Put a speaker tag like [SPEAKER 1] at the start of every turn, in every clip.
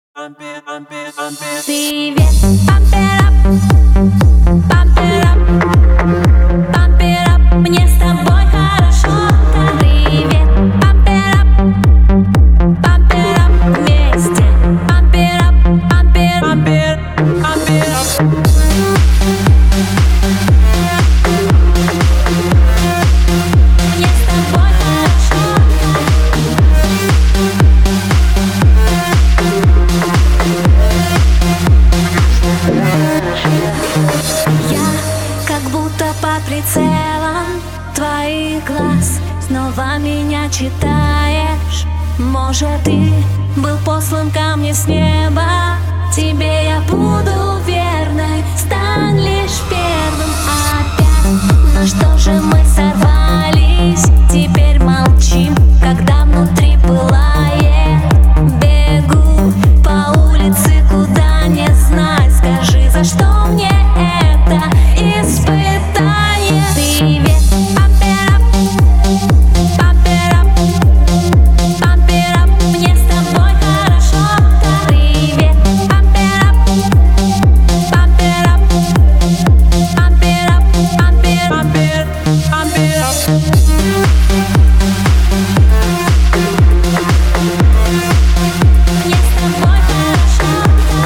[SPEAKER 1] Привет, pump it up, pump it up, pump it up. Мне с тобой хорошо. Привет, pump it up вместе. Pump it up, pump it, pump it, pump it up. Мне с тобой хорошо. Я как будто под прицелом твоих глаз. Снова меня читаешь. Может, ты был послан ко мне с неба. Тебе я буду верной. Стань лишь первым опять. Но что же мы сорвались? Теперь молчим, когда внутри пылает. Бегу по улице, куда не знать. Скажи, за что мне это испытание? Привет, pump it up, pump it up, pump it up. Мне с тобой хорошо. Привет, pump it up, pump it up, pump it up, pump it, pump it, pump it up. Мне с тобой хорошо.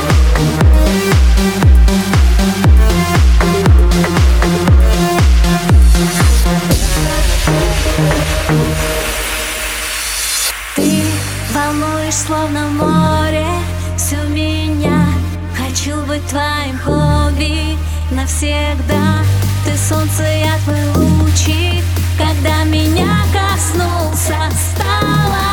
[SPEAKER 1] Ты волнуешь, словно море, всю меня. Хочу быть твоим хобби навсегда. Ты солнце, я твой лучик. Когда меня коснулся, стало